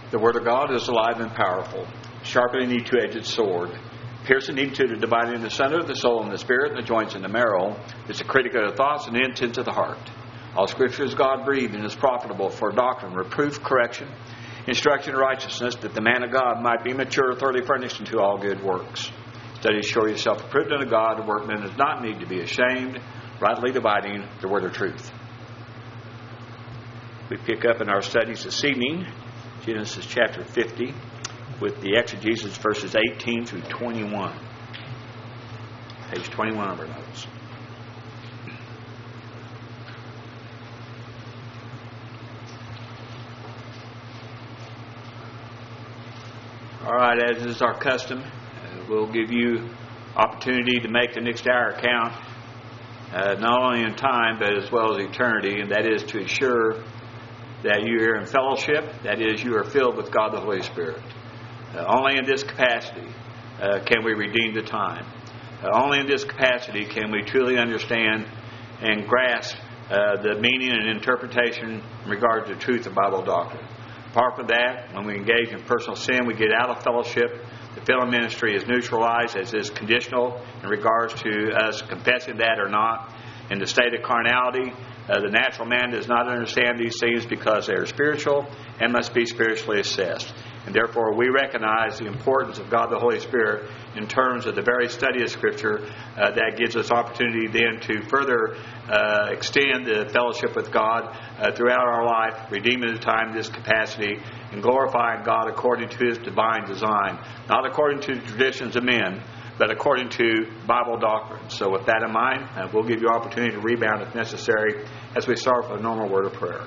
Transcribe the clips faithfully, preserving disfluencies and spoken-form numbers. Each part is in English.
The Word of God is alive and powerful, sharper than any two-edged sword, piercing even to the dividing the asunder of the soul and the spirit and the joints and the marrow. It's a critic of the thoughts and the intents of the heart. All Scripture is God-breathed and is profitable for doctrine, reproof, correction, instruction in righteousness, that the man of God might be mature, thoroughly furnished unto all good works. Study to show yourself approved unto God, a workman does not need to be ashamed, rightly dividing the word of truth. We pick up in our studies this evening, Genesis chapter fifty, with the exegesis verses eighteen through twenty-one. Page twenty-one of our notes. All right, as is our custom, uh, we'll give you opportunity to make the next hour count, uh, not only in time but as well as eternity, and that is to ensure that you are in fellowship, that is, you are filled with God the Holy Spirit. Uh, only in this capacity uh, can we redeem the time. Uh, only in this capacity can we truly understand and grasp uh, the meaning and interpretation in regard to the truth of Bible doctrine. Apart from that, when we engage in personal sin, we get out of fellowship. The filling ministry is neutralized as is conditional in regards to us confessing that or not. In the state of carnality, uh, the natural man does not understand these things because they are spiritual and must be spiritually assessed. And therefore, we recognize the importance of God the Holy Spirit in terms of the very study of Scripture uh, that gives us opportunity then to further uh, extend the fellowship with God uh, throughout our life, redeeming the time in this capacity, and glorifying God according to His divine design, not according to the traditions of men, but according to Bible doctrine. So with that in mind, uh, we'll give you opportunity to rebound if necessary as we start with a normal word of prayer.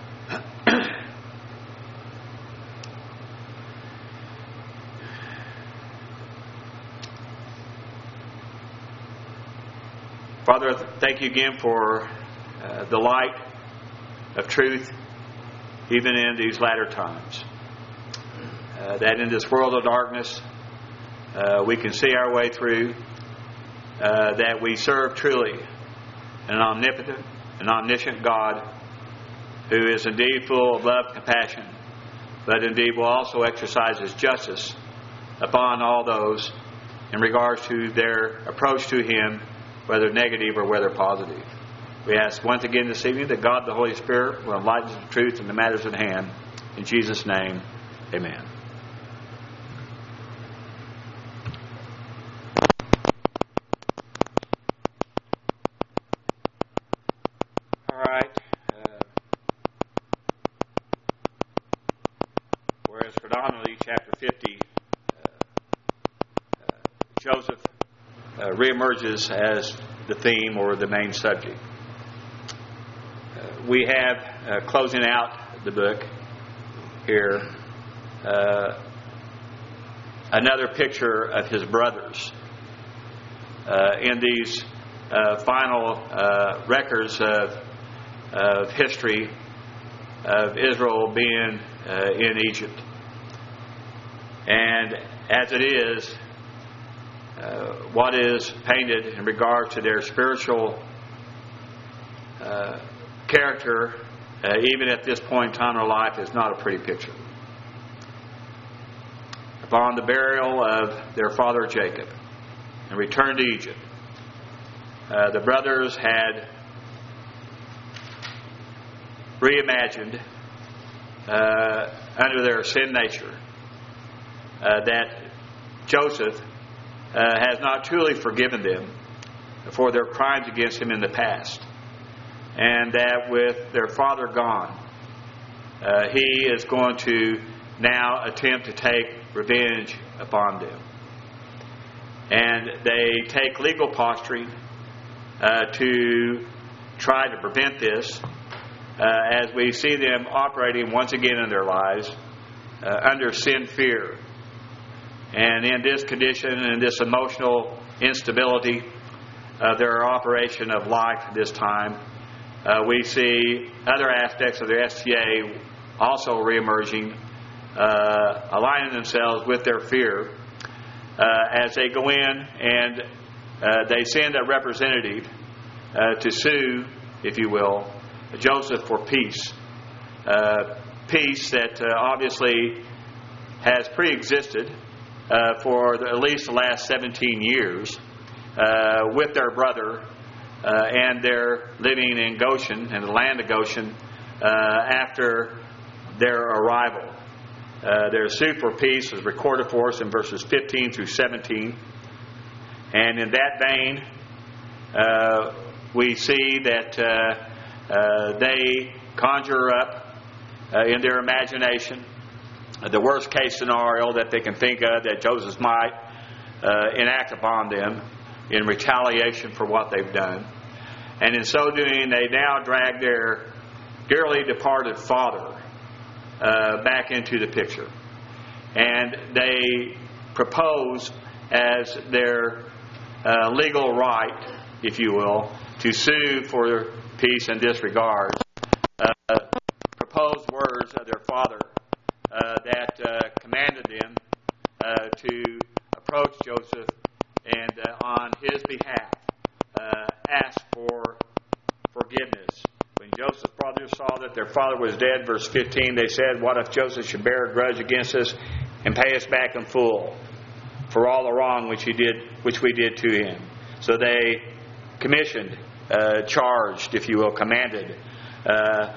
Father, thank you again for uh, the light of truth, even in these latter times. Uh, that in this world of darkness, uh, we can see our way through, uh, that we serve truly an omnipotent and omniscient God who is indeed full of love and compassion, but indeed will also exercise His justice upon all those in regards to their approach to Him, whether negative or whether positive. We ask once again this evening that God the Holy Spirit will enlighten the truth in the matters at hand. In Jesus' name, amen. All right. Uh, whereas predominantly chapter fifty, uh, uh, Joseph Uh, reemerges as the theme or the main subject. Uh, we have, uh, closing out the book here, uh, another picture of his brothers uh, in these uh, final uh, records of, of history of Israel being uh, in Egypt. And as it is, Uh, what is painted in regard to their spiritual uh, character, uh, even at this point in time in their life, is not a pretty picture. Upon the burial of their father Jacob and return to Egypt, uh, the brothers had reimagined uh, under their sin nature uh, that Joseph Uh, has not truly forgiven them for their crimes against him in the past. And that with their father gone, uh, he is going to now attempt to take revenge upon them. And they take legal posturing uh, to try to prevent this uh, as we see them operating once again in their lives uh, under sin fear. And in this condition and this emotional instability of their operation of life at this time, uh, we see other aspects of their S T A also reemerging, uh, aligning themselves with their fear uh, as they go in and uh, they send a representative uh, to sue, if you will, Joseph for peace. Uh, peace that uh, obviously has pre-existed uh, for the, at least the last seventeen years uh, with their brother uh, and their living in Goshen, in the land of Goshen, uh, after their arrival. Uh, their suit for peace is recorded for us in verses fifteen through seventeen. And in that vein, uh, we see that uh, uh, they conjure up uh, in their imagination uh, the worst case scenario that they can think of that Joseph might uh, enact upon them in retaliation for what they've done. And in so doing, they now drag their dearly departed father Uh, back into the picture. And they propose as their uh, legal right, if you will, to sue for peace and disregard, uh, proposed words of their father uh, that uh, commanded them uh, to approach Joseph and uh, on his behalf uh, ask for forgiveness. When Joseph's brothers saw that their father was dead, verse fifteen, they said, "What if Joseph should bear a grudge against us and pay us back in full for all the wrong which he did, which we did to him?" So they commissioned, uh, charged, if you will, commanded uh,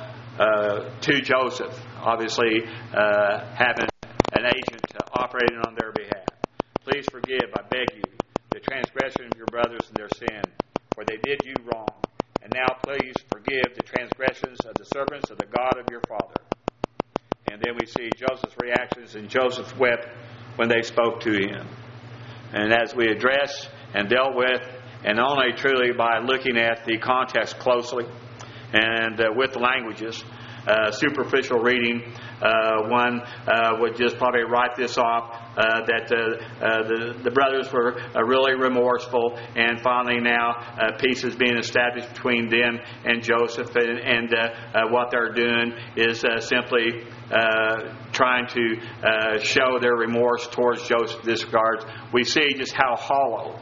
uh, to Joseph, obviously uh, having an agent uh, operating on their behalf. "Please forgive, I beg you, the transgression of your brothers and their sin, for they did you wrong. And now please forgive the transgressions of the servants of the God of your father." And then we see Joseph's reactions, and Joseph wept when they spoke to him. And as we address and dealt with, and only truly by looking at the context closely and uh, with the languages, uh, superficial reading, uh, one uh, would just probably write this off, uh, that uh, uh, the, the brothers were uh, really remorseful, and finally now uh, peace is being established between them and Joseph, and, and uh, uh, what they're doing is uh, simply uh, trying to uh, show their remorse towards Joseph in this regard. We see just how hollow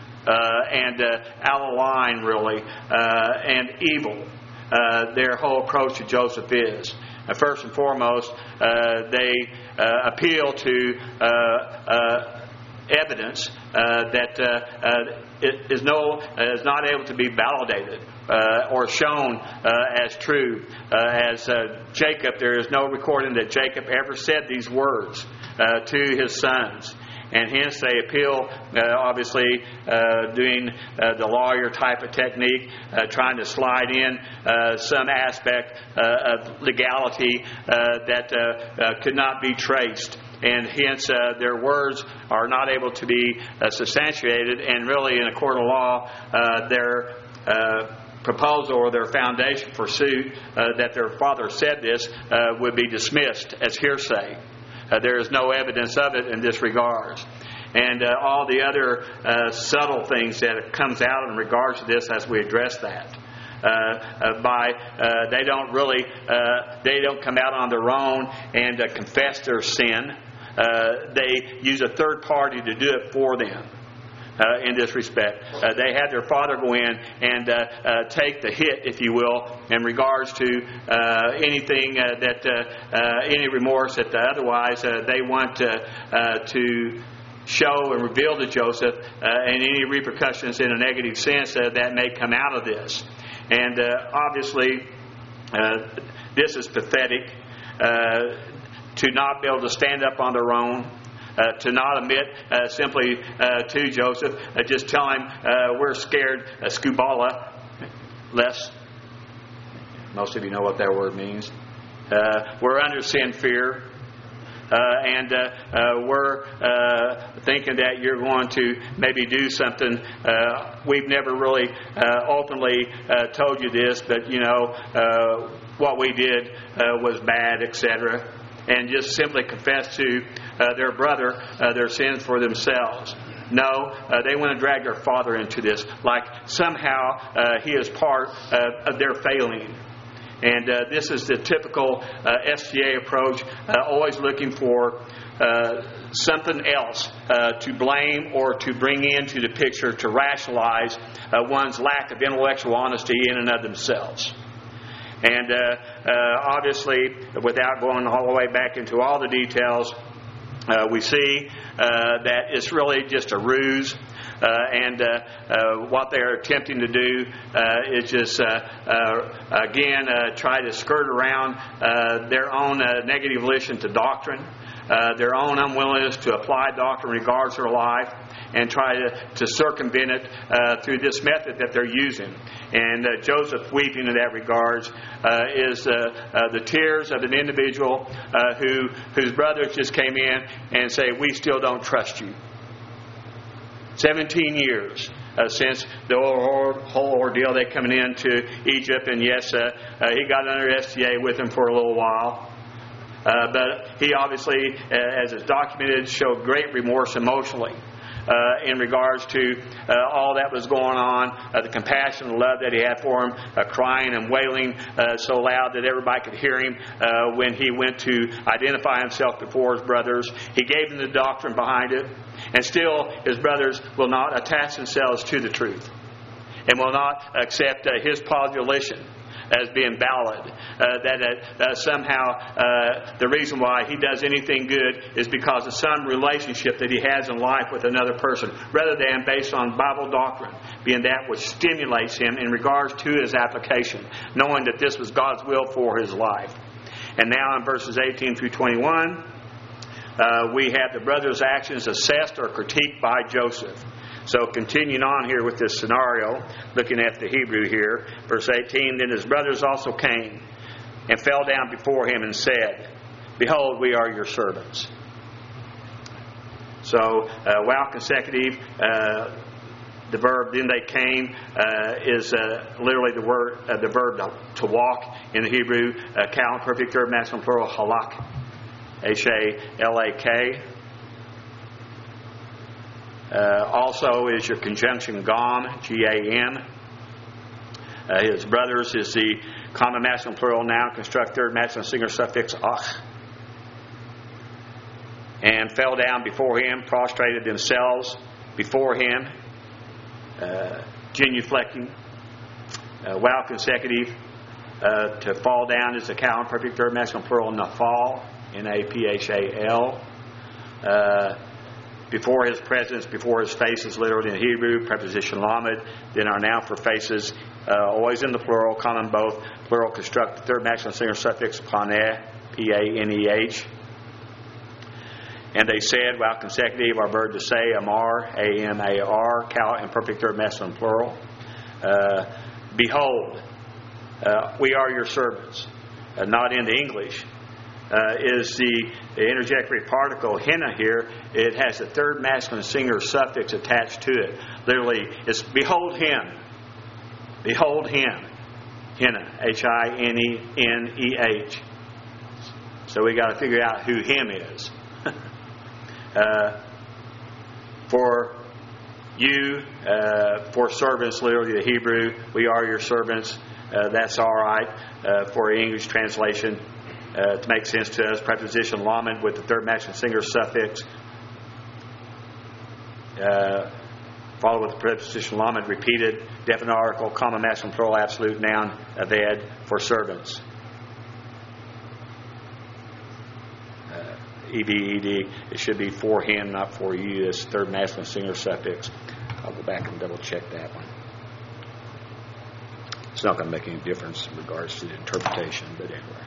uh, and uh, out of line, really, uh, and evil uh, their whole approach to Joseph is. Uh, first and foremost, uh, they uh, appeal to uh, uh, evidence uh, that uh, uh, is no uh, is not able to be validated uh, or shown uh, as true. Uh, as uh, Jacob, there is no recording that Jacob ever said these words uh, to his sons. And hence they appeal, uh, obviously, uh, doing uh, the lawyer type of technique, uh, trying to slide in uh, some aspect uh, of legality uh, that uh, uh, could not be traced. And hence uh, their words are not able to be uh, substantiated. And really, in a court of law, uh, their uh, proposal or their foundation for suit uh, that their father said this uh, would be dismissed as hearsay. Uh, there is no evidence of it in this regard. And uh, all the other uh, subtle things that comes out in regards to this as we address that. Uh, uh, by uh, they don't really uh, they don't come out on their own and uh, confess their sin. Uh, they use a third party to do it for them. Uh, in this respect, uh, they had their father go in and uh, uh, take the hit, if you will, in regards to uh, anything uh, that uh, uh, any remorse that uh, otherwise uh, they want uh, uh, to show and reveal to Joseph, uh, and any repercussions in a negative sense uh, that may come out of this. And uh, obviously, uh, this is pathetic uh, to not be able to stand up on their own. Uh, to not admit uh, simply uh, to Joseph, uh, just tell him uh, we're scared, uh, skubala, less. Most of you know what that word means. Uh, we're under sin fear, uh, and uh, uh, we're uh, thinking that you're going to maybe do something. Uh, we've never really uh, openly uh, told you this, but you know uh, what we did uh, was bad, et cetera. And just simply confess to uh, their brother uh, their sins for themselves. No, uh, they want to drag their father into this, like somehow uh, he is part uh, of their failing. And uh, this is the typical uh, S G A approach, uh, always looking for uh, something else uh, to blame or to bring into the picture to rationalize uh, one's lack of intellectual honesty in and of themselves. And uh, uh, obviously, without going all the way back into all the details, uh, we see uh, that it's really just a ruse. Uh, and uh, uh, what they're attempting to do uh, is just, uh, uh, again, uh, try to skirt around uh, their own uh, negative relation to doctrine, uh, their own unwillingness to apply doctrine in regards to their life, and try to, to circumvent it uh, through this method that they're using. And uh, Joseph weeping in that regards uh, is uh, uh, the tears of an individual uh, who whose brothers just came in and say, "We still don't trust you." Seventeen years uh, since the whole, whole ordeal, they coming into Egypt, and yes, uh, uh, he got under S T A with him for a little while. Uh, but he obviously, uh, as is documented, showed great remorse emotionally uh, in regards to uh, all that was going on, uh, the compassion and love that he had for him, uh, crying and wailing uh, so loud that everybody could hear him uh, when he went to identify himself before his brothers. He gave them the doctrine behind it, and still his brothers will not attach themselves to the truth and will not accept uh, his position as being valid, uh, that uh, uh, somehow uh, the reason why he does anything good is because of some relationship that he has in life with another person, rather than based on Bible doctrine, being that which stimulates him in regards to his application, knowing that this was God's will for his life. And now in verses eighteen through twenty-one, uh, we have the brothers' actions assessed or critiqued by Joseph. So continuing on here with this scenario, looking at the Hebrew here, verse eighteen, then his brothers also came and fell down before him and said, "Behold, we are your servants." So uh, while consecutive, uh, the verb "then they came" uh, is uh, literally the word, uh, the verb to, to walk in the Hebrew. Uh, count, perfect third masculine plural, halak, H A L A K. Uh, also is your conjunction gam, G A M. Uh, his brothers is the common masculine plural noun construct third masculine singular suffix ach. And fell down before him, prostrated themselves before him, uh, genuflecting. Uh, while consecutive, uh, to fall down is the common perfect third masculine plural nafal, N A P H A L. Uh, Before his presence, before his face is literally in Hebrew, preposition lamed. Then our noun for faces, uh, always in the plural, common both, plural construct, third masculine singular suffix, paneh, P A N E H. And they said, while consecutive, our verb to say, amar, A M A R, cal, and perfect third masculine plural. Uh, behold, uh, we are your servants. Uh, not in the English. Uh, is the, the interjectory particle henna here. It has a third masculine singular suffix attached to it. Literally, it's behold him. Behold him. Henna, H I N E N E H. So we got to figure out who him is. uh, for you, uh, for servants, literally the Hebrew, we are your servants. Uh, that's all right uh, for English translation. Uh, to make sense to us, preposition lamed with the third masculine singular suffix, uh, followed with the preposition lamed repeated, definite article, common masculine plural absolute noun, aved, for servants. Uh, E D E D, it should be for him, not for you, this third masculine singular suffix. I'll go back and double check that one. It's not going to make any difference in regards to the interpretation, but anyway.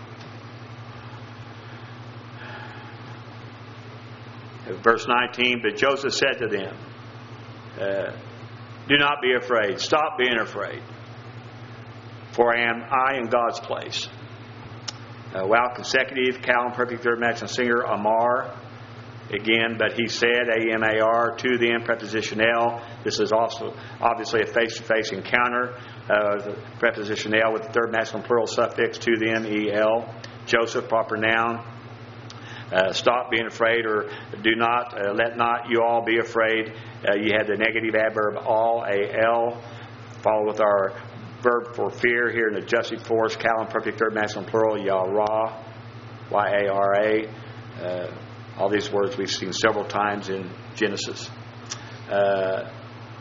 Verse nineteen, but Joseph said to them, uh, do not be afraid. Stop being afraid. For I am I in God's place. Uh, while consecutive, cal and perfect third masculine singular, amar. Again, but he said, A M A R, to them, preposition L. This is also obviously a face-to-face encounter. Uh, the preposition L with the third masculine plural suffix, to them, E L. Joseph, proper noun. Uh, stop being afraid, or do not, uh, let not you all be afraid. Uh, you have the negative adverb all, A L, followed with our verb for fear here in the adjusted force, cal and perfect third masculine plural, yara, Y A R A. Uh, all these words we've seen several times in Genesis. Uh,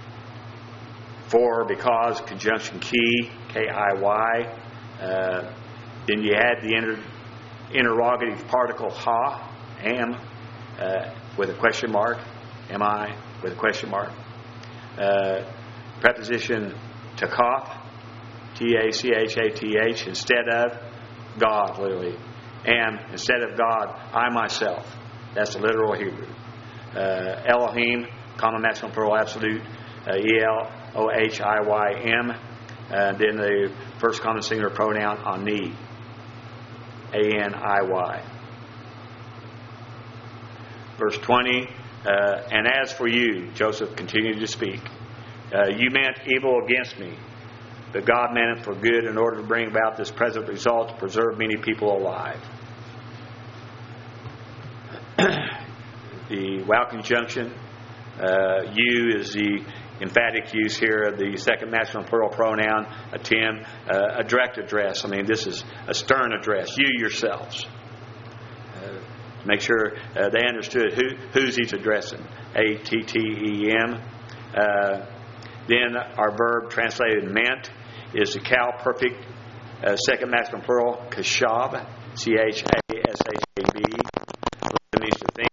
for, because, conjunction key, K I Y. Uh, Then you had the inter, interrogative particle ha, am, uh, with a question mark, am I, with a question mark. Uh, preposition tachath, T A C H A T H, instead of God, literally. Am, instead of God, I myself. That's the literal Hebrew. Uh, Elohim, common masculine plural absolute, uh, E L O H I Y M. Uh, then the first common singular pronoun, ani, A N I Y. Verse twenty, uh, and as for you, Joseph continued to speak, uh, you meant evil against me, but God meant it for good in order to bring about this present result to preserve many people alive. The wow conjunction, uh, you is the emphatic use here of the second masculine plural pronoun, a Tim, uh, a direct address. I mean, this is a stern address. You yourselves. Uh, make sure uh, they understood who who's he's addressing. A T T E M. Uh, then our verb translated meant is the Cal perfect uh, second masculine plural, kashab, C H A S H A B. It means to think,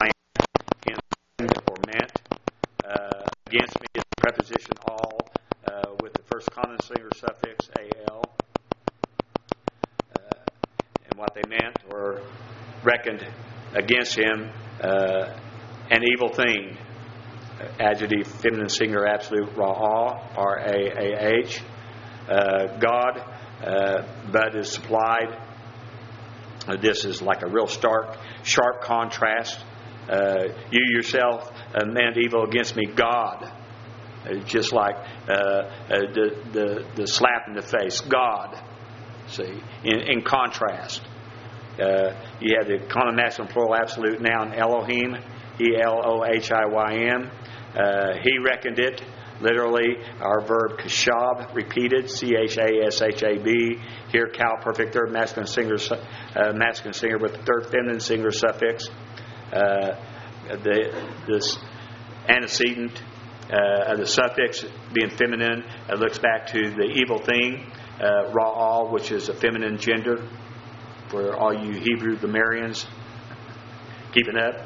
or meant. Uh, against me is the preposition all, uh, with the first common singular suffix, A L. Uh, and what they meant or reckoned against him, uh, an evil thing. Adjective, feminine singular absolute, ra'ah, R A A H. Uh, God, uh, but is supplied. Uh, this is like a real stark, sharp contrast. Uh, you yourself uh, meant evil against me, God. Uh, just like uh, uh, the, the the slap in the face, God. See, in, in contrast, uh, you have the common masculine plural absolute noun Elohim, E L O H I Y M. Uh, he reckoned it. Literally, our verb kashab, repeated, C H A S H A B. Here, Cal perfect third masculine singular, uh, masculine singular with the third feminine singular suffix. Uh, the this antecedent uh, of the suffix being feminine uh, looks back to the evil thing, uh, ra'al, which is a feminine gender. For all you Hebrew grammarians, keeping up.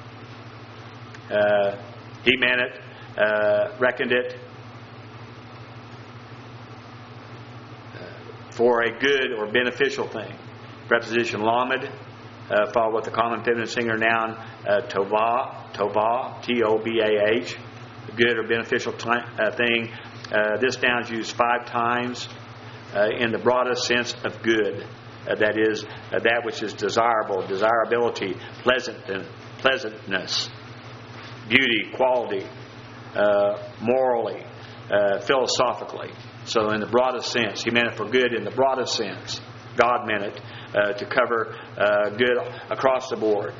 Uh, he meant it. Uh, reckoned it uh, for a good or beneficial thing. Preposition lamed, uh, followed with the common feminine singular noun uh, tovah, tovah, T O B A H, a good or beneficial t- uh, thing. Uh, this noun is used five times uh, in the broadest sense of good. Uh, that is, uh, that which is desirable, desirability, pleasant, pleasantness, beauty, quality. Uh, morally, uh, philosophically. So in the broadest sense, he meant it for good in the broadest sense. God meant it uh, to cover uh, good across the board.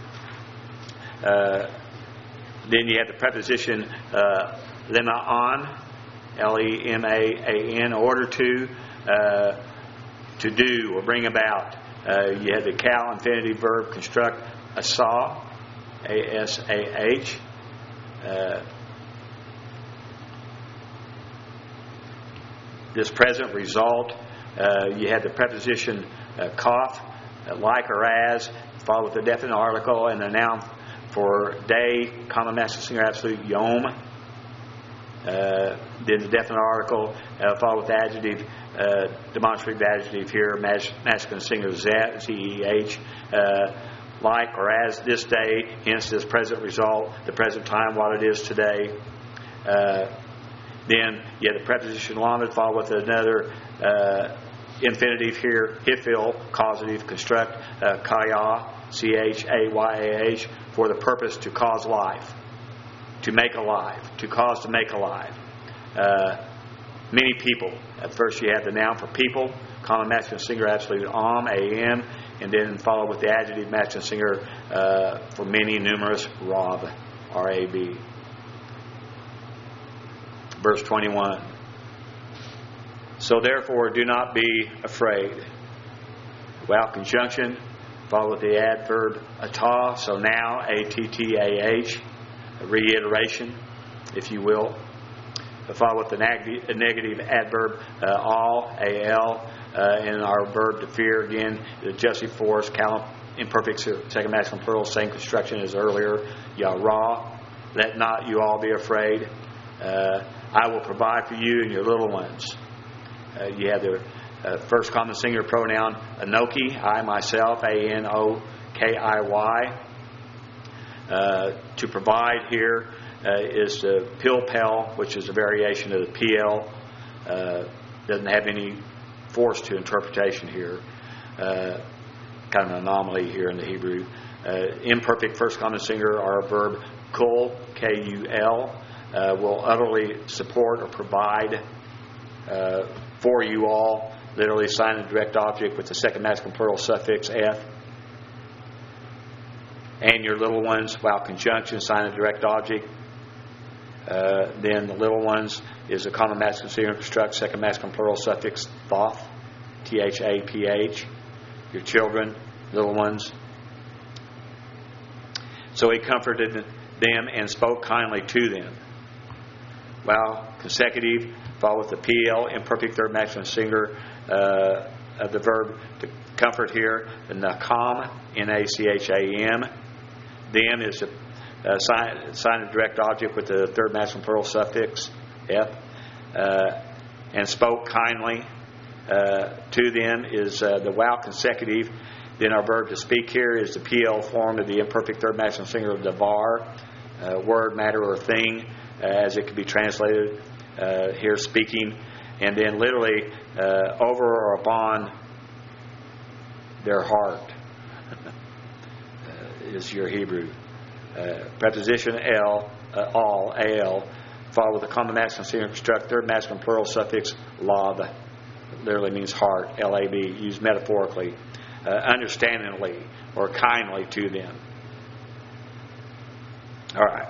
Uh, then you have the preposition uh, lema'an, L E M A A N, order to, uh, to do or bring about. Uh, you have the cal infinitive verb construct asa, A S A H. Uh, This present result, uh, you had the preposition uh, kaf, uh, like or as, followed with the definite article, and the noun for day, common masculine singular absolute, yom. Uh, then the definite article, uh, followed with the adjective, uh, demonstrative adjective here, mas- masculine singular zeh, Z E H, uh, like or as this day, hence this present result, the present time, what it is today. Uh, Then you have the preposition lamed followed with another uh, infinitive here, hifil, causative, construct, uh, kaya, C H A Y A H, for the purpose to cause life, to make alive, to cause to make alive. Uh, many people. At first you have the noun for people, common masculine singular absolute, am, A M, and then followed with the adjective masculine singular uh, for many, numerous, rab, R A B. Verse twenty-one. So therefore do not be afraid. Wow conjunction, followed with the adverb atah, so now, A T T A H, a reiteration, if you will. follow with the negative, negative adverb uh, all, al, uh, and our verb to fear again, the adjustive force, count, imperfect second masculine plural, same construction as earlier. Yara, let not you all be afraid. Uh, I will provide for you and your little ones. Uh, you have the uh, first common singular pronoun Anoki, I myself, A N O K I Y. Uh, to provide here uh, is the pilpel, which is a variation of the P L. Uh, doesn't have any force to interpretation here. Uh, kind of an anomaly here in the Hebrew. Uh, imperfect first common singular, our verb kul, K U L, uh, will utterly support or provide uh, for you all. Literally sign a direct object with the second masculine plural suffix F. And your little ones, while conjunction, sign a direct object. Uh, then the little ones is a common masculine singular construct, second masculine plural suffix thoth, T H A P H. Your children, little ones. So he comforted them and spoke kindly to them. While consecutive, follow with the P L, imperfect third masculine singular uh, of the verb to comfort here, the nakam, N A C H A M. Them is a uh, sign, sign a direct object with the third masculine plural suffix F. Uh, and spoke kindly uh, to them is uh, the while consecutive. Then our verb to speak here is the P L form of the imperfect third masculine singular davar, uh, word, matter, or thing, uh, as it could be translated uh, here, speaking. And then literally uh, over or upon their heart uh, is your Hebrew. Uh, preposition L, uh, all, A L, followed with a common masculine singular construct, third masculine plural suffix lab, literally means heart, L A B, used metaphorically, uh, understandingly or kindly to them. All right.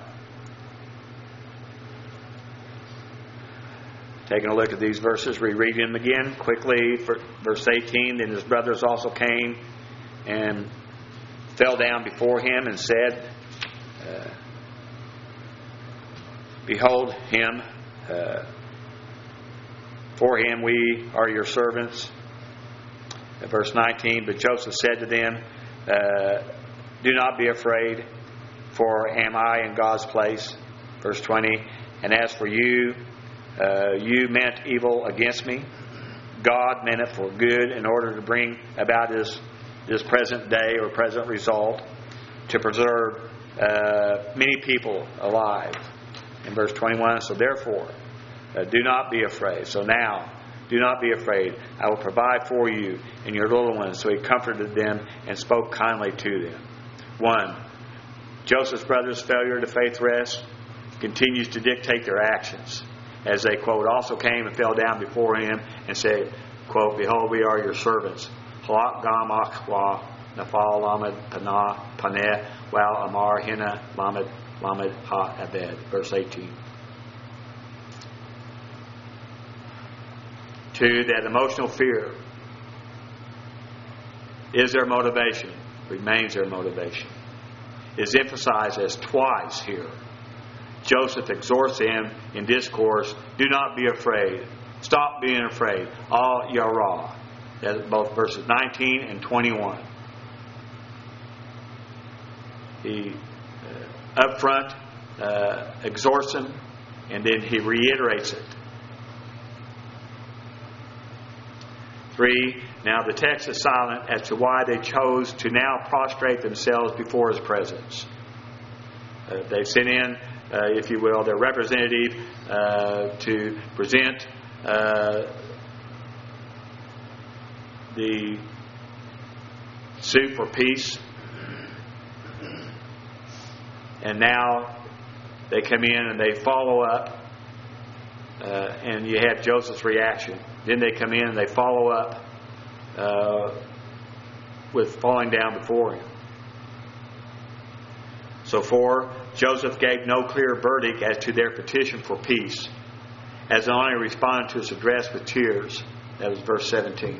Taking a look at these verses, rereading them again quickly. For verse eighteen, then his brothers also came and fell down before him and said, uh, Behold him, uh, for him we are your servants. At verse nineteen, but Joseph said to them, uh, Do not be afraid, for am I in God's place? Verse twenty, and as for you, Uh, you meant evil against me. God meant it for good in order to bring about this, this present day or present result, to preserve uh, many people alive. In verse twenty-one, so therefore, uh, do not be afraid. So now, do not be afraid. I will provide for you and your little ones. So he comforted them and spoke kindly to them. One, Joseph's brothers' failure to faith rest continues to dictate their actions. As they, quote, also came and fell down before him and said, quote, Behold, we are your servants. Halak gam achwa nafal lamed panah paneh wal amar hina lamed lamed ha abed. Verse eighteen. Two, that emotional fear is their motivation, remains their motivation, is emphasized as twice here. Joseph exhorts him in discourse, do not be afraid. Stop being afraid. Al yara. That's both verses nineteen and twenty-one. He uh, up front uh, exhorts him, and then he reiterates it. Three, now the text is silent as to why they chose to now prostrate themselves before his presence. Uh, they sent in, uh, if you will, their representative uh, to present uh, the suit for peace. And now they come in and they follow up, uh, and you have Joseph's reaction. Then they come in and they follow up uh, with falling down before him. So four, Joseph gave no clear verdict as to their petition for peace, as only responded to his address with tears. That was verse seventeen.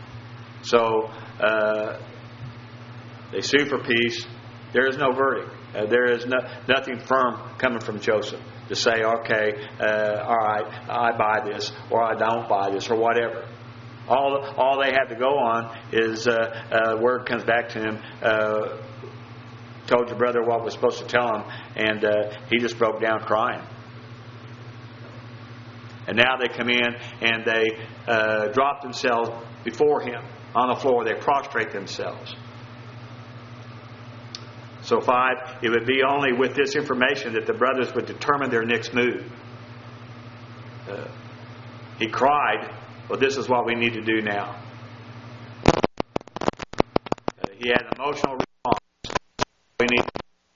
So uh, they sue for peace. There is no verdict. Uh, there is no, nothing firm coming from Joseph to say, okay, uh, all right, I buy this, or I don't buy this, or whatever. All all they have to go on is uh, uh, word comes back to him, uh, told your brother what was supposed to tell him, and uh, he just broke down crying. And now they come in and they uh, drop themselves before him on the floor. They prostrate themselves. So five, it would be only with this information that the brothers would determine their next move. Uh, he cried, well, this is what we need to do now. Uh, he had an emotional response. We need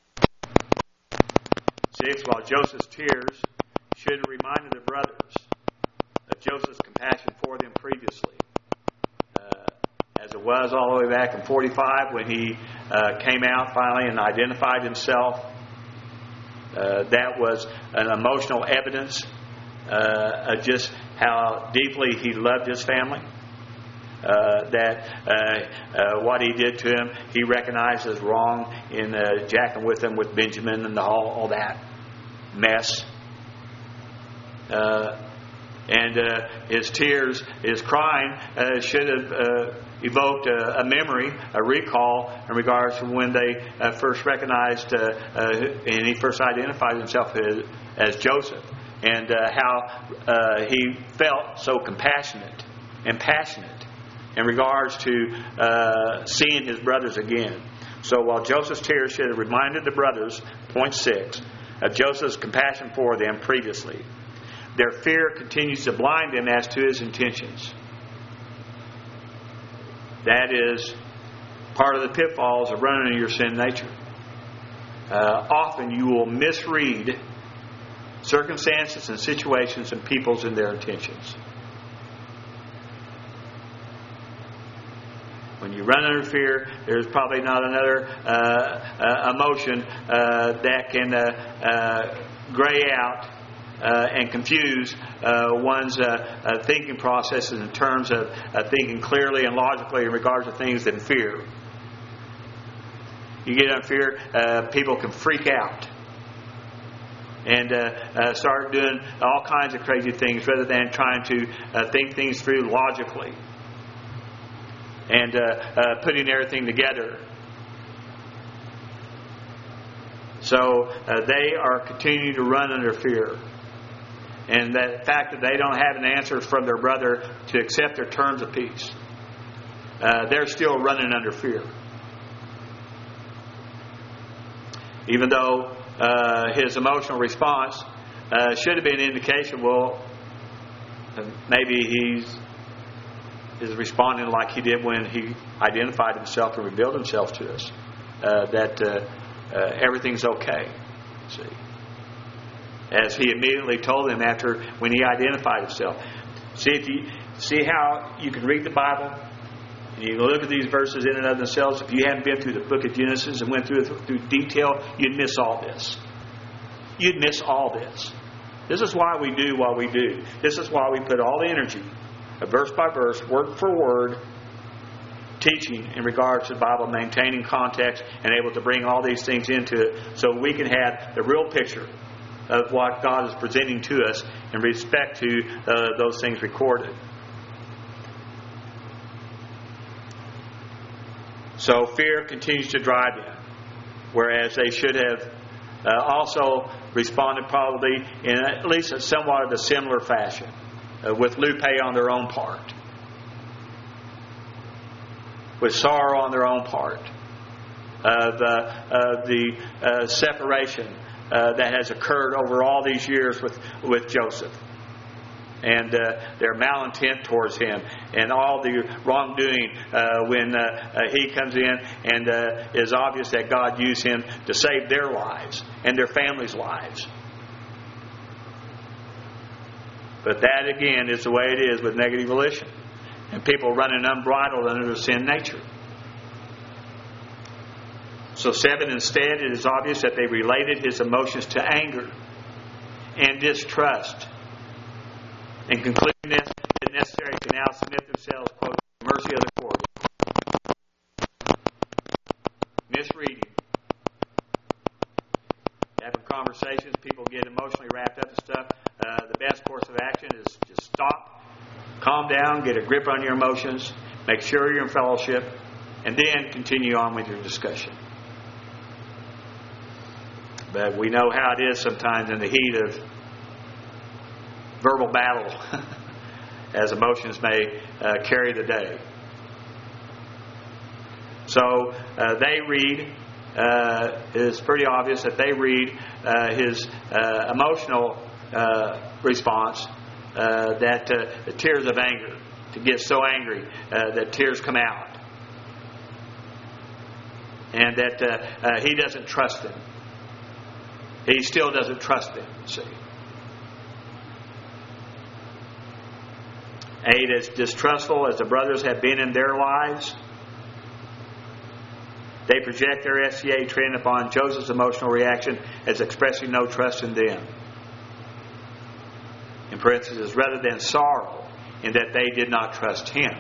Six, while Joseph's tears should have reminded the brothers of Joseph's compassion for them previously. Uh, as it was all the way back in forty-five when he uh, came out finally and identified himself. Uh, that was an emotional evidence uh, of just how deeply he loved his family. Uh, that uh, uh, what he did to him, he recognized as wrong in uh, jacking with him with Benjamin and all, all that mess. Uh, and uh, his tears, his crying, uh, should have uh, evoked a, a memory, a recall in regards to when they uh, first recognized uh, uh, and he first identified himself as, as Joseph, and uh, how uh, he felt so compassionate and passionate in regards to uh, seeing his brothers again. So while Joseph's tears should have reminded the brothers, point six, of Joseph's compassion for them previously, their fear continues to blind them as to his intentions. That is part of the pitfalls of running in your sin nature. Uh, often you will misread circumstances and situations and people's and their intentions. When you run under fear, there's probably not another uh, uh, emotion uh, that can uh, uh, gray out uh, and confuse uh, one's uh, uh, thinking processes in terms of uh, thinking clearly and logically in regards to things than fear. You get under fear, uh, people can freak out and uh, uh, start doing all kinds of crazy things rather than trying to uh, think things through logically and uh, uh, putting everything together. So uh, they are continuing to run under fear. And the fact that they don't have an answer from their brother to accept their terms of peace, uh, they're still running under fear. Even though uh, his emotional response uh, should have been an indication, well, maybe he's is responding like he did when he identified himself and revealed himself to us. Uh, that uh, uh, everything's okay. See, as he immediately told them after when he identified himself. See if you see how you can read the Bible and you can look at these verses in and of themselves. If you hadn't been through the book of Genesis and went through it through detail, you'd miss all this. You'd miss all this. This is why we do what we do. This is why we put all the energy, verse by verse, word for word, teaching in regards to the Bible, maintaining context, and able to bring all these things into it so we can have the real picture of what God is presenting to us in respect to uh, those things recorded. So fear continues to drive them, whereas they should have uh, also responded probably in at least a somewhat of a similar fashion. Uh, with Lupe on their own part, with sorrow on their own part, of uh, uh, the uh, separation uh, that has occurred over all these years with, with Joseph, and uh, their malintent towards him, and all the wrongdoing uh, when uh, uh, he comes in and uh, is obvious that God used him to save their lives and their families' lives. But that, again, is the way it is with negative volition. And people running unbridled under their sin nature. So seven, instead, it is obvious that they related his emotions to anger and distrust. And concluding this, it is necessary to now submit themselves, quote, to the mercy of the court. Misreading. down, get a grip on your emotions, make sure you're in fellowship, and then continue on with your discussion. But we know how it is sometimes in the heat of verbal battle, as emotions may uh, carry the day. So uh, they read, uh, it's pretty obvious that they read uh, his uh, emotional uh, response, uh, that uh, the tears of anger, to get so angry uh, that tears come out. And that uh, uh, he doesn't trust them. He still doesn't trust them, see. Eight, as distrustful as the brothers have been in their lives, they project their S C A trend upon Joseph's emotional reaction as expressing no trust in them. In parentheses, rather than sorrow in that they did not trust him.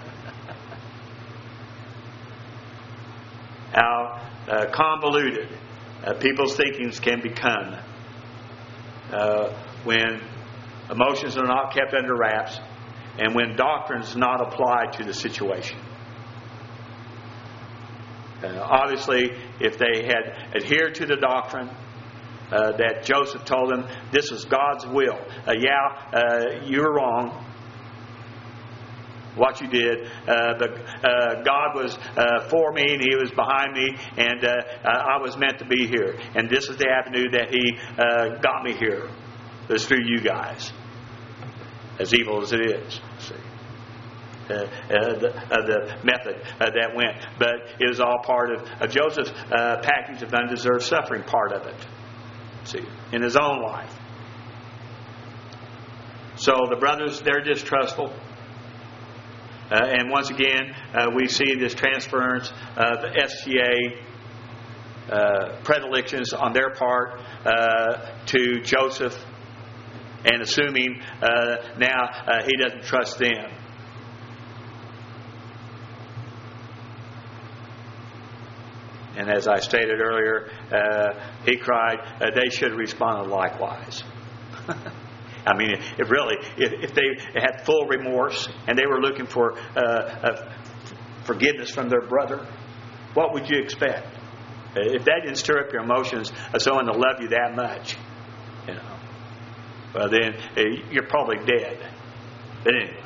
How uh, convoluted uh, people's thinkings can become uh, when emotions are not kept under wraps and when doctrine is not applied to the situation. Uh, obviously, if they had adhered to the doctrine uh, that Joseph told them, this is God's will. Uh, yeah, uh, you're wrong. What you did, uh, but uh, God was uh, for me and He was behind me, and uh, I was meant to be here. And this is the avenue that He uh, got me here. It's through you guys. As evil as it is. See. Uh, uh, the, uh, the method uh, that went. But it was all part of uh, Joseph's uh, package of undeserved suffering, part of it. See, in his own life. So the brothers, they're distrustful. Uh, and once again, uh, we see this transference of S C A uh, predilections on their part uh, to Joseph, and assuming uh, now uh, he doesn't trust them. And as I stated earlier, uh, he cried, uh, they should have responded likewise. I mean, if really, if, if they had full remorse and they were looking for uh, uh, forgiveness from their brother, what would you expect? If that didn't stir up your emotions of someone to love you that much, you know, well then uh, you're probably dead. But anyway.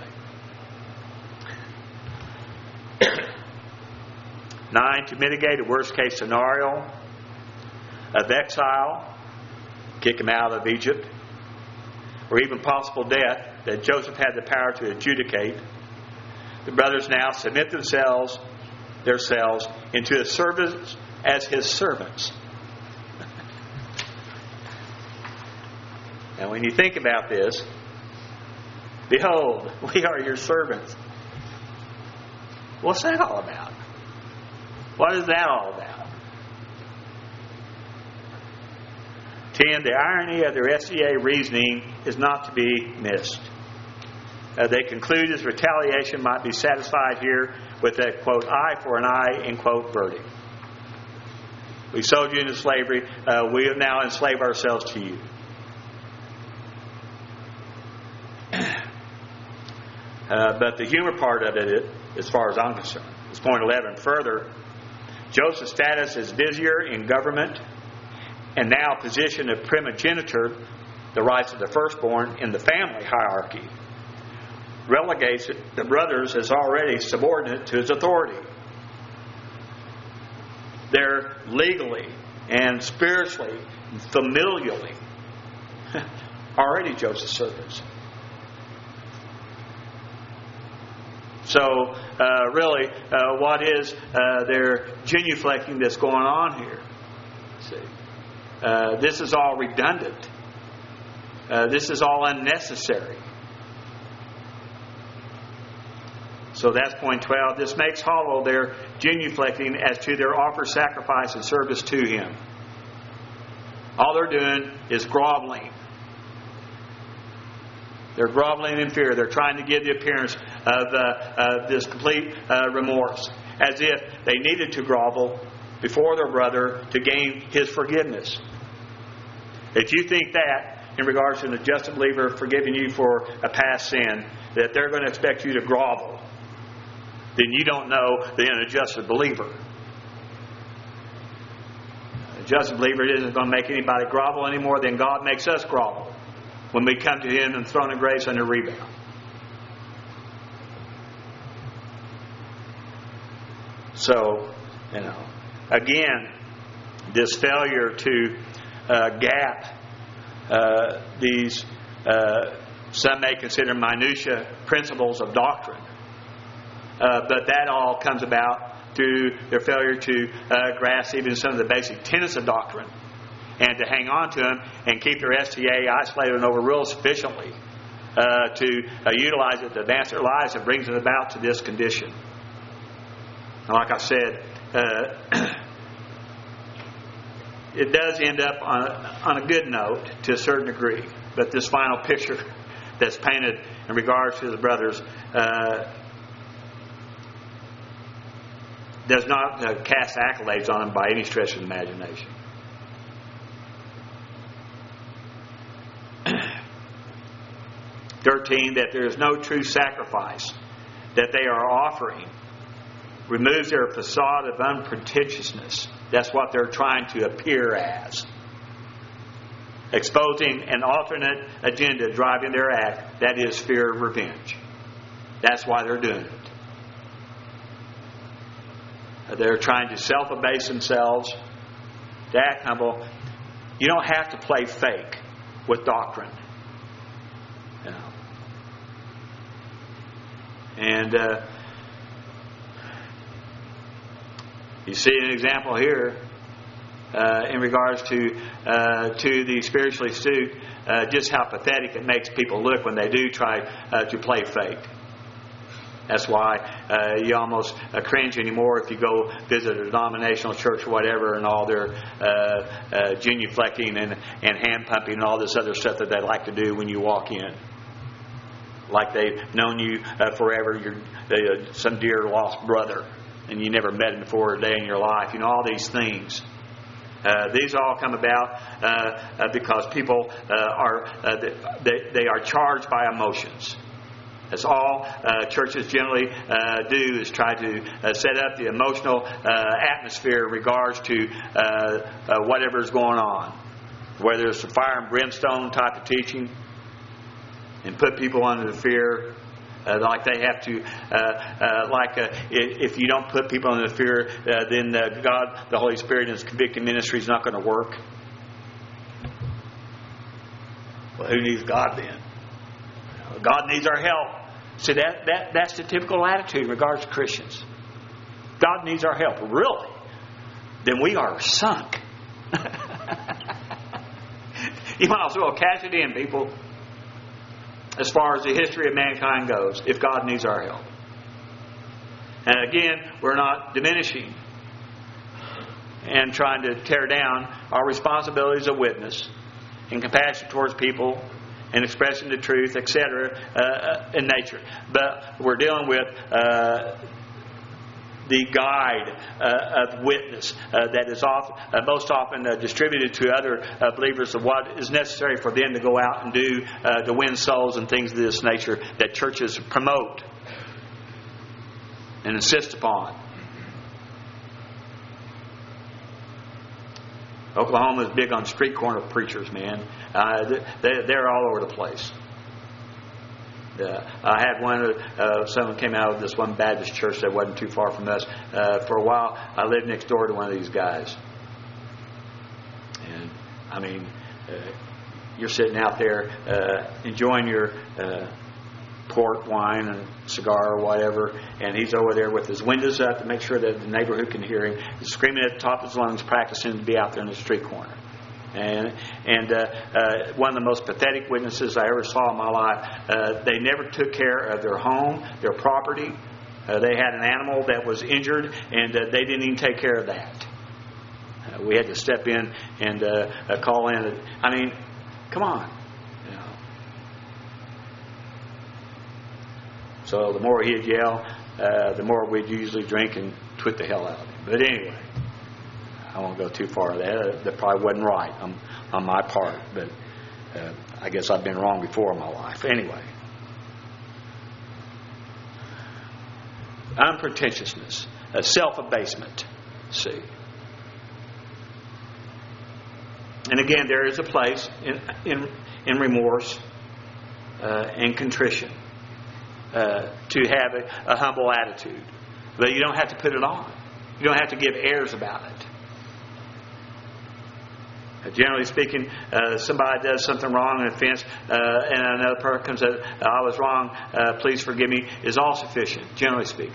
Nine, to mitigate a worst case scenario of exile, kick them out of Egypt, or even possible death that Joseph had the power to adjudicate, the brothers now submit themselves, themselves into his service as his servants. Now, when you think about this, behold, we are your servants. What's that all about? What is that all about? Ten, the irony of their S C A reasoning is not to be missed. Uh, they conclude his retaliation might be satisfied here with a, quote, eye for an eye, end quote, verdict. We sold you into slavery. Uh, we now enslave ourselves to you. Uh, but the humor part of it, as far as I'm concerned, is point eleven. Further, Joseph's status as vizier in government and now position of primogeniture, the rights of the firstborn in the family hierarchy, relegates the brothers as already subordinate to his authority. They're legally and spiritually, familially, already Joseph's servants. So, uh, really, uh, what is uh, their genuflecting that's going on here? See, uh, this is all redundant. Uh, this is all unnecessary. So that's point twelve. This makes hollow their genuflecting as to their offer, sacrifice, and service to Him. All they're doing is groveling. They're groveling in fear. They're trying to give the appearance of uh, uh, this complete uh, remorse, as if they needed to grovel before their brother to gain his forgiveness. If you think that in regards to an just believer forgiving you for a past sin, that they're going to expect you to grovel, then you don't know the unadjusted believer. A just believer isn't going to make anybody grovel any more than God makes us grovel when we come to Him in the throne of grace under rebound. So, you know, again, this failure to uh, gap uh, these, uh, some may consider minutiae principles of doctrine, uh, but that all comes about through their failure to uh, grasp even some of the basic tenets of doctrine and to hang on to them and keep their S T A isolated and overruled sufficiently uh, to uh, utilize it to advance their lives and brings them about to this condition. And like I said, uh, it does end up on a, on a good note to a certain degree, but this final picture that's painted in regards to the brothers uh, does not uh, cast accolades on them by any stretch of the imagination. thirteen, that there is no true sacrifice that they are offering removes their facade of unpretentiousness. That's what they're trying to appear as. Exposing an alternate agenda driving their act, that is fear of revenge. That's why they're doing it. They're trying to self-abase themselves, to act humble. You don't have to play fake with doctrine. You know. And uh, you see an example here uh, in regards to uh, to the spiritually astute, uh, just how pathetic it makes people look when they do try uh, to play fake. That's why uh, you almost uh, cringe anymore if you go visit a denominational church or whatever, and all their uh, uh, genuflecting and, and hand pumping and all this other stuff that they like to do when you walk in. Like they've known you uh, forever, you're uh, some dear lost brother, and you never met him before a day in your life. You know, all these things. Uh, these all come about uh, uh, because people uh, are uh, they, they are charged by emotions. That's all uh, churches generally uh, do, is try to uh, set up the emotional uh, atmosphere in regards to uh, uh, whatever's going on. Whether it's a fire and brimstone type of teaching, and put people under the fear, uh, like they have to, uh, uh, like uh, if you don't put people under the fear, uh, then uh, God, the Holy Spirit in His convicting ministry is not going to work. Well, who needs God then? God needs our help. See, that, that that's the typical attitude in regards to Christians. God needs our help. Really? Then we are sunk. You might as well cash it in, people. As far as the history of mankind goes, if God needs our help. And again, we're not diminishing and trying to tear down our responsibilities of witness and compassion towards people and expressing the truth, et cetera, uh, in nature. But we're dealing with uh, the guide uh, of witness uh, that is often, uh, most often uh, distributed to other uh, believers of what is necessary for them to go out and do uh, to win souls and things of this nature that churches promote and insist upon. Oklahoma is big on street corner preachers, man. Uh, they, they're all over the place. Uh, I had one, uh, someone came out of this one Baptist church that wasn't too far from us. Uh, for a while, I lived next door to one of these guys. And, I mean, uh, you're sitting out there uh, enjoying your uh, port, wine, and cigar or whatever, and he's over there with his windows up to make sure that the neighborhood can hear him. He's screaming at the top of his lungs, practicing to be out there in the street corner. And and uh, uh, one of the most pathetic witnesses I ever saw in my life, uh, they never took care of their home, their property. Uh, they had an animal that was injured, and uh, they didn't even take care of that. Uh, we had to step in and uh, uh, call in. I mean, come on. You know. So the more he'd yell, uh, the more we'd usually drink and twit the hell out of him. But anyway, I won't go too far. That that probably wasn't right on, on my part, but uh, I guess I've been wrong before in my life. Anyway, unpretentiousness, uh, self-abasement. See. And again, there is a place in in, in remorse uh, and contrition uh, to have a, a humble attitude. But you don't have to put it on. You don't have to give airs about it. Uh, generally speaking, uh, somebody does something wrong, an offense, uh, and another person comes up, I was wrong, uh, please forgive me, is all sufficient, generally speaking.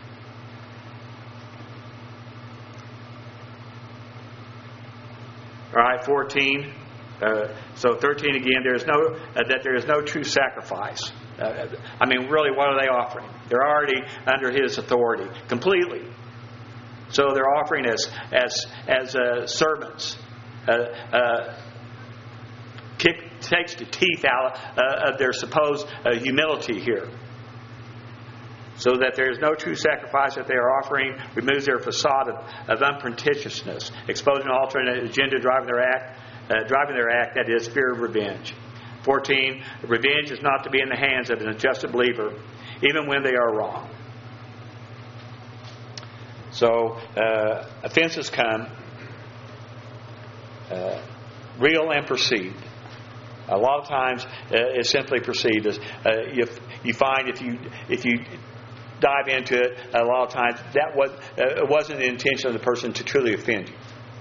All right, fourteen. Uh, so thirteen again. There is no uh, that there is no true sacrifice. Uh, I mean, really, what are they offering? They're already under His authority completely. So they're offering as as as uh, servants. Uh, uh, kick takes the teeth out uh, of their supposed uh, humility here. So that there is no true sacrifice that they are offering, removes their facade of, of unpretentiousness, exposing an alternate agenda, driving their act, uh, driving their act, that is, fear of revenge. fourteen. Revenge is not to be in the hands of an unjust believer, even when they are wrong. So uh, offenses come, uh, real and perceived. A lot of times, uh, it's simply perceived as uh, if you find if you if you dive into it, a lot of times that was uh, it wasn't the intention of the person to truly offend you.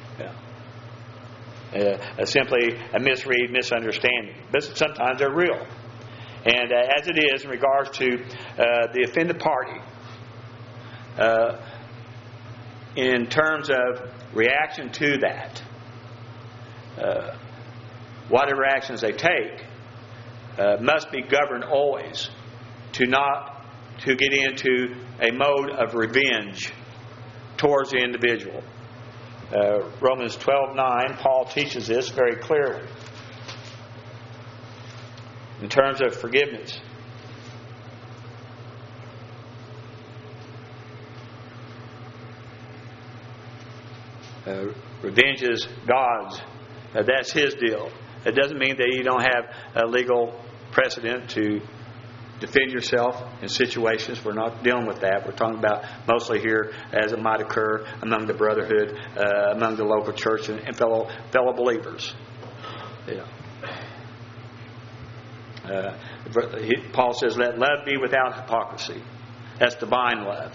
Yeah. Uh, simply a misread, misunderstanding. But sometimes they're real. And uh, as it is in regards to uh, the offended party, uh, in terms of reaction to that, uh, whatever actions they take uh, must be governed always to not to get into a mode of revenge towards the individual. Uh, Romans twelve nine, Paul teaches this very clearly. In terms of forgiveness. Uh, revenge is God's. Uh, that's His deal. It doesn't mean that you don't have a legal precedent to defend yourself in situations. We're not dealing with that. We're talking about mostly here as it might occur among the brotherhood, uh, among the local church and, and fellow fellow believers. Yeah. Uh, he, Paul says, "Let love be without hypocrisy." That's divine love.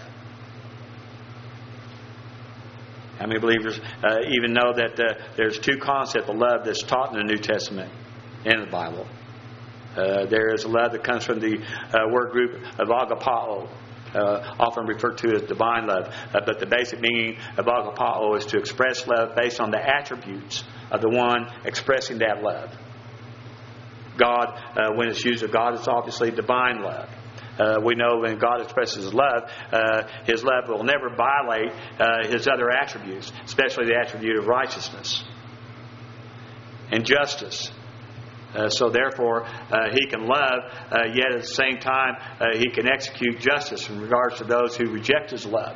How many believers uh, even know that uh, there's two concepts of love that's taught in the New Testament and the Bible? Uh, there is a love that comes from the uh, word group of agapao, uh, often referred to as divine love. Uh, but the basic meaning of agapao is to express love based on the attributes of the one expressing that love. God, uh, when it's used of God, it's obviously divine love. Uh, we know when God expresses His love, uh, His love will never violate uh, His other attributes, especially the attribute of righteousness and justice. Uh, so therefore, uh, He can love, uh, yet at the same time, uh, He can execute justice in regards to those who reject His love.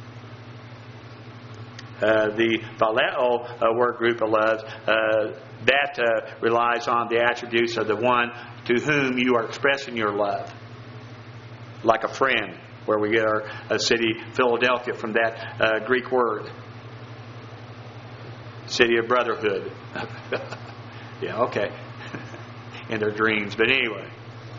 Uh, the phileo uh, word group of love, uh, that uh, relies on the attributes of the one to whom you are expressing your love. Like a friend, where we get our uh, city, Philadelphia, from that uh, Greek word. City of brotherhood. Yeah, okay. In their dreams. But anyway.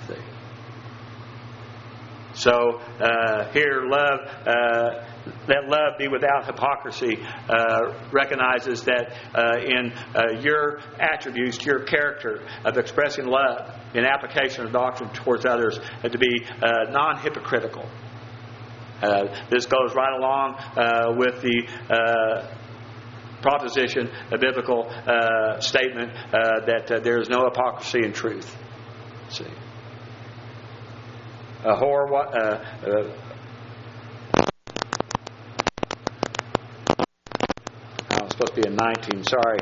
So, uh, here, love, uh, let love be without hypocrisy, uh, recognizes that uh, in uh, your attributes, your character of expressing love in application of doctrine towards others, uh, to be uh, non-hypocritical. Uh, this goes right along uh, with the uh, proposition, a biblical uh, statement uh, that uh, there is no hypocrisy in truth. See, a whore. Uh, uh, I'm supposed to be in nineteen. Sorry,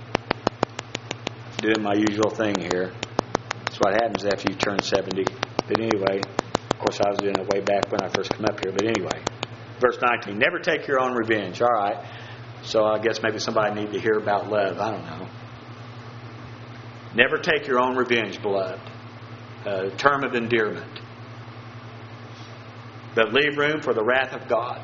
doing my usual thing here. That's what happens after you turn seventy. But anyway, of course, I was doing it way back when I first came up here. But anyway, verse nineteen. Never take your own revenge. All right. So I guess maybe somebody needs to hear about love. I don't know. Never take your own revenge, beloved. Uh, term of endearment. but leave room for the wrath of God.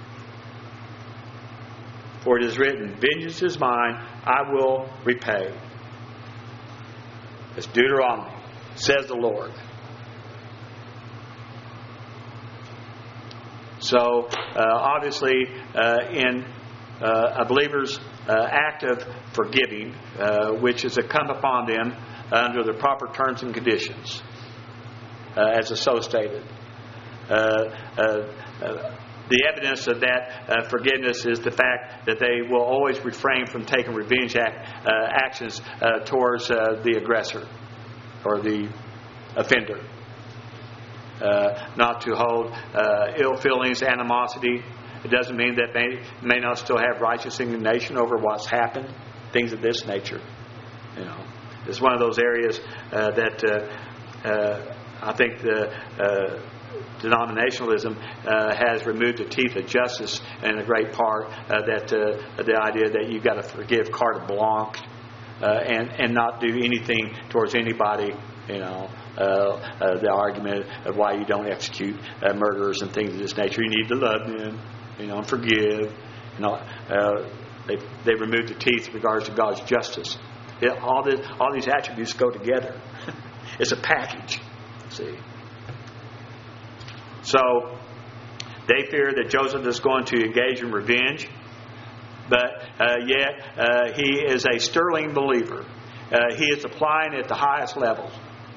For it is written, vengeance is mine, I will repay. It's Deuteronomy, says the Lord. So, uh, obviously, uh, in uh, a believer's uh, act of forgiving, uh, which is to come upon them under the proper terms and conditions, uh, as is so stated. Uh, uh, uh, the evidence of that uh, forgiveness is the fact that they will always refrain from taking revenge act, uh, actions uh, towards uh, the aggressor or the offender. Uh, not to hold uh, ill feelings, animosity. It doesn't mean that they may not still have righteous indignation over what's happened. Things of this nature. You know, it's one of those areas uh, that uh, uh, I think the uh, denominationalism uh, has removed the teeth of justice in a great part. Uh, that uh, the idea that you've got to forgive carte blanche uh, and and not do anything towards anybody. You know. Uh, uh, the argument of why you don't execute uh, murderers and things of this nature. You need to love them, you know, and forgive. You know, uh, they they remove the teeth in regards to God's justice. It, all this, all these attributes go together. It's a package. See. So they fear that Joseph is going to engage in revenge, but uh, yet uh, he is a sterling believer. Uh, he is applying at the highest levels.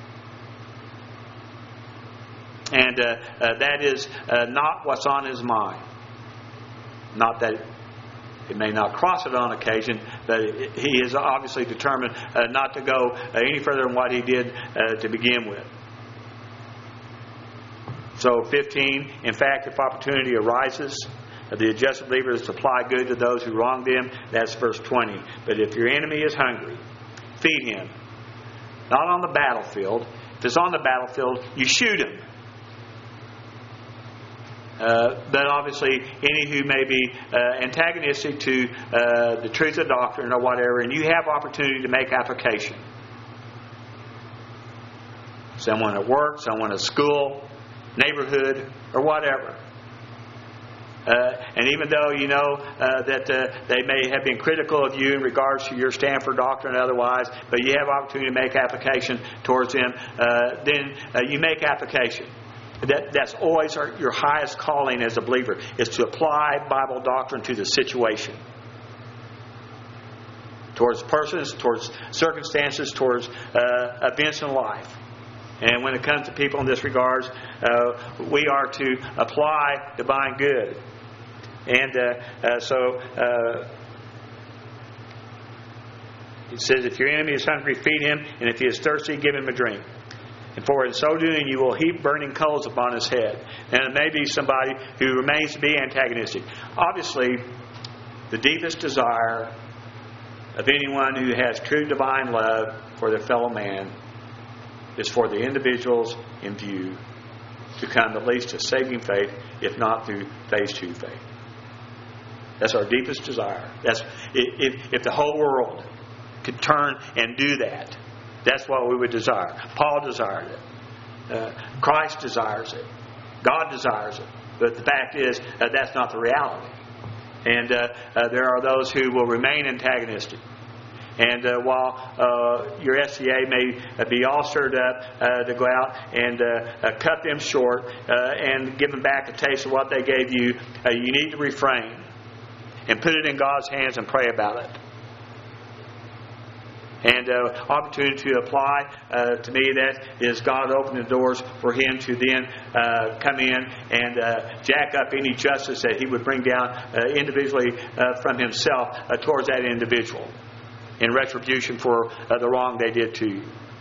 And uh, uh, that is uh, not what's on his mind. Not that it may not cross it on occasion, but it, he is obviously determined uh, not to go uh, any further than what he did uh, to begin with. So fifteen, in fact, if opportunity arises, uh, the adjusted believer is to apply good to those who wrong them. That's verse twenty. But if your enemy is hungry, feed him. Not on the battlefield. If it's on the battlefield, you shoot him. Uh, but obviously, any who may be uh, antagonistic to uh, the truth of doctrine or whatever, and you have opportunity to make application. Someone at work, someone at school, neighborhood, or whatever. Uh, and even though you know uh, that uh, they may have been critical of you in regards to your stand for doctrine and otherwise, but you have opportunity to make application towards them, uh, then uh, you make application. That, that's always our, your highest calling as a believer, is to apply Bible doctrine to the situation. Towards persons, towards circumstances, towards uh, events in life. And when it comes to people in this regard, uh, we are to apply divine good. And uh, uh, so uh, it says, if your enemy is hungry, feed him, and if he is thirsty, give him a drink. And for in so doing, you will heap burning coals upon his head. And it may be somebody who remains to be antagonistic. Obviously, the deepest desire of anyone who has true divine love for their fellow man is for the individuals in view to come at least to saving faith, if not through phase two faith. That's our deepest desire. That's if, if the whole world could turn and do that. That's what we would desire. Paul desired it. Uh, Christ desires it. God desires it. But the fact is, uh, that's not the reality. And uh, uh, there are those who will remain antagonistic. And uh, while uh, your S C A may uh, be all stirred up uh, to go out and uh, uh, cut them short uh, and give them back a taste of what they gave you, uh, you need to refrain and put it in God's hands and pray about it. And uh, opportunity to apply, uh, to me, that is God opening the doors for Him to then uh, come in and uh, jack up any justice that He would bring down uh, individually uh, from Himself uh, towards that individual in retribution for uh, the wrong they did to you.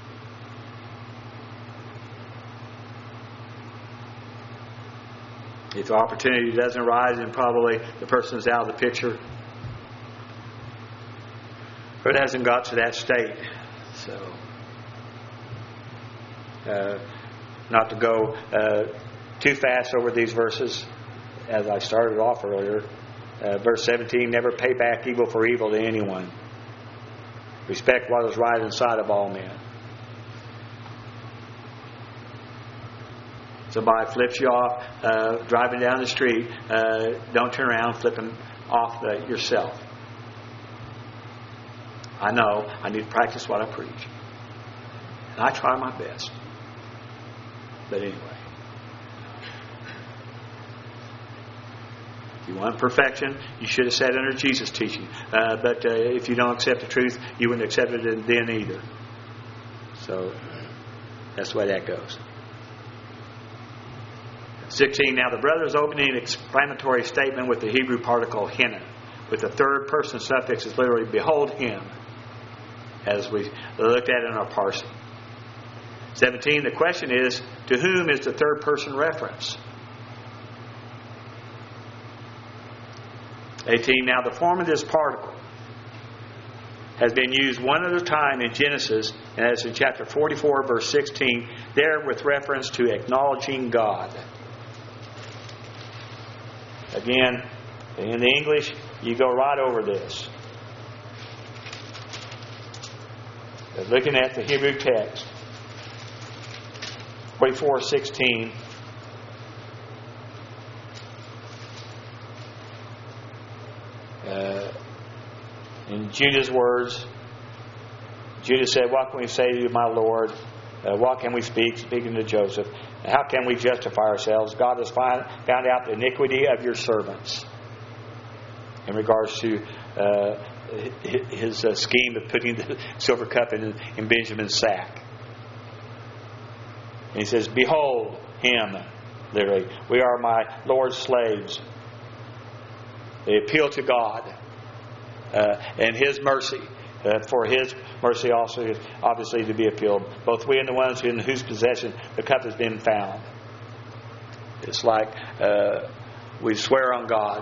If the opportunity doesn't arise, then probably the person is out of the picture. But it hasn't got to that state. So, uh, not to go uh, too fast over these verses, as I started off earlier. Uh, verse seventeen, never pay back evil for evil to anyone. Respect what is right in the sight of all men. Somebody flips you off uh, driving down the street. Uh, don't turn around and flip them off uh, yourself. I know I need to practice what I preach. And I try my best. But anyway. If you want perfection, you should have sat under Jesus' teaching. Uh, but uh, if you don't accept the truth, you wouldn't accept it then either. So that's the way that goes. sixteen. Now the brother's opening exclamatory statement with the Hebrew particle hina, with the third person suffix is literally behold him, as we looked at in our parsing. seventeen. The question is, to whom is the third person reference? eighteen. Now the form of this particle has been used one other time in Genesis, and that's in chapter forty-four, verse sixteen, there with reference to acknowledging God. Again, in the English, you go right over this. But looking at the Hebrew text, forty-four sixteen. Uh, in Judah's words, Judah said, "What can we say to you, my Lord? Uh, what can we speak?" Speaking to Joseph. "How can we justify ourselves? God has find, found out the iniquity of your servants." In regards to uh, his uh, scheme of putting the silver cup in, in Benjamin's sack. And he says, "Behold him," literally. "We are my Lord's slaves." They appeal to God uh, and His mercy. Uh, for His mercy also is obviously to be appealed. Both we and the ones in whose possession the cup has been found. It's like uh, we swear on God.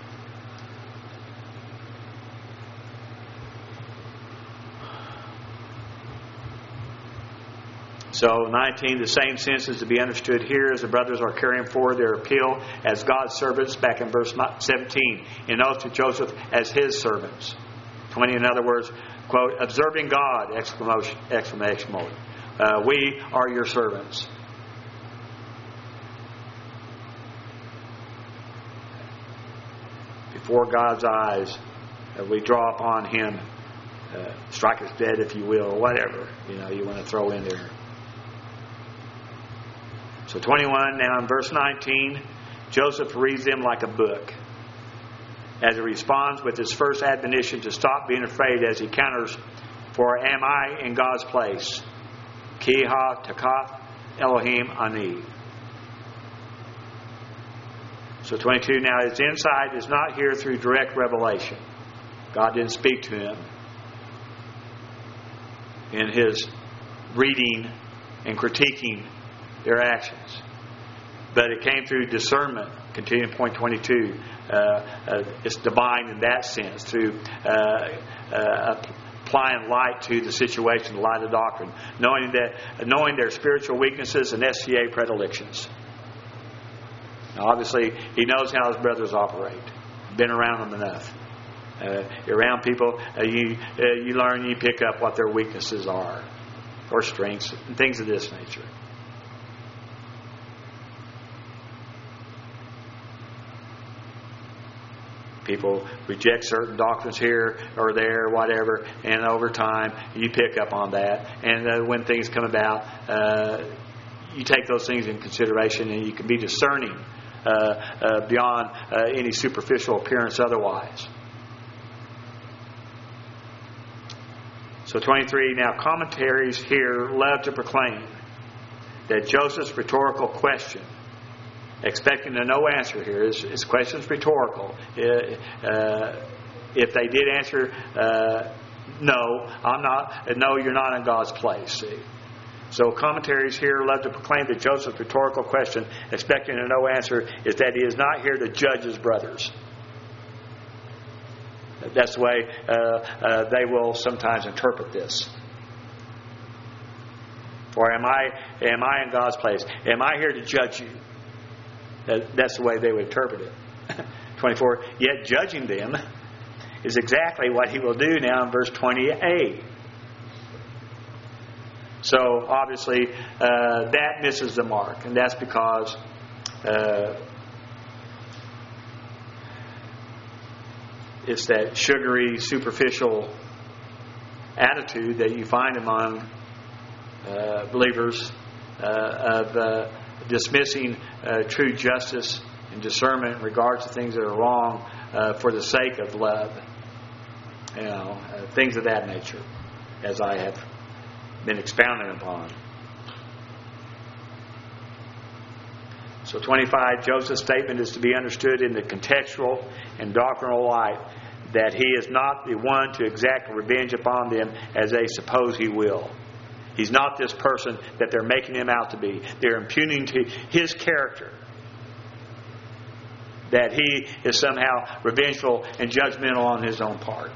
So nineteen, the same sense is to be understood here as the brothers are carrying forward their appeal as God's servants, back in verse seventeen, in oath to Joseph as His servants. twenty, in other words, quote, observing God, exclamation, exclamation mark. Uh, we are your servants. Before God's eyes, uh, we draw upon Him, uh, strike us dead if you will, or whatever, you know, you want to throw in there. So twenty-one, now in verse nineteen, Joseph reads them like a book as he responds with his first admonition to stop being afraid as he counters, "For am I in God's place? Ki ha takaf Elohim ani." So twenty-two, now his insight is not here through direct revelation. God didn't speak to him in his reading and critiquing their actions. But it came through discernment. Continuing point twenty-two. Uh, uh, it's divine in that sense, through uh, uh, applying light to the situation, the light of doctrine, knowing that, knowing their spiritual weaknesses and S C A predilections. Now, obviously, he knows how his brothers operate. Been around them enough. Uh, you're around people, uh, you uh, you learn, you pick up what their weaknesses are, or strengths, and things of this nature. People reject certain doctrines here or there, whatever, and over time you pick up on that. And uh, when things come about, uh, you take those things in consideration, and you can be discerning uh, uh, beyond uh, any superficial appearance otherwise. So twenty-three, now commentaries here love to proclaim that Joseph's rhetorical question, expecting a no answer here, his, his question's rhetorical. Uh, if they did answer, uh, no, I'm not, no, you're not in God's place. See? So commentaries here love to proclaim that Joseph's rhetorical question, expecting a no answer, is that he is not here to judge his brothers. That's the way uh, uh, they will sometimes interpret this. Or am I, am I in God's place? Am I here to judge you? That's the way they would interpret it. twenty-four, yet judging them is exactly what he will do now in verse twenty-eight. So obviously uh, that misses the mark, and that's because uh, it's that sugary, superficial attitude that you find among uh, believers uh, of uh, dismissing uh, true justice and discernment in regards to things that are wrong uh, for the sake of love. You know, uh, things of that nature, as I have been expounding upon. So twenty-five, Joseph's statement is to be understood in the contextual and doctrinal light, that he is not the one to exact revenge upon them as they suppose he will. He's not this person that they're making him out to be. They're impugning to his character that he is somehow revengeful and judgmental on his own part.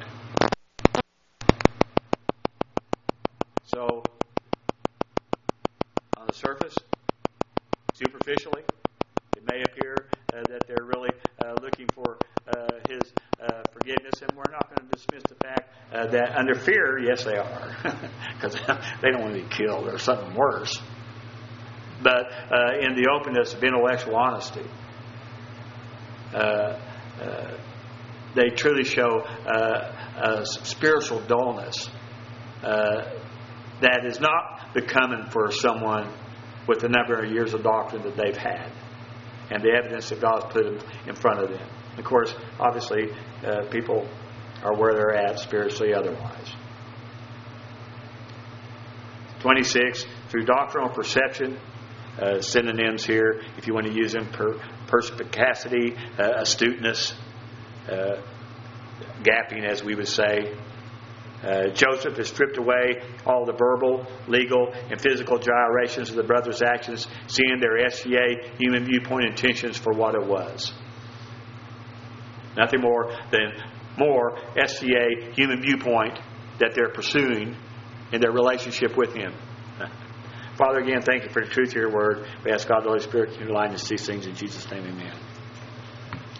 So, on the surface, superficially, it may appear uh, that they're really uh, looking for uh, his uh, forgiveness, and we're not going to dismiss the fact uh, that under fear, yes, they are, because they don't want to be killed or something worse. But uh, in the openness of intellectual honesty, uh, uh, they truly show uh, a spiritual dullness uh, that is not becoming for someone with the number of years of doctrine that they've had and the evidence that God's put in front of them. Of course, obviously, uh, people are where they're at spiritually otherwise. twenty-six, through doctrinal perception, uh, synonyms here, if you want to use them, per, perspicacity, uh, astuteness, uh, gapping, as we would say. Uh, Joseph has stripped away all the verbal, legal, and physical gyrations of the brothers' actions, seeing their S G A human viewpoint intentions for what it was. Nothing more than more S G A human viewpoint that they're pursuing in their relationship with Him. Father, again, thank you for the truth of your word. We ask God the Holy Spirit to enlighten us these things in Jesus' name, amen.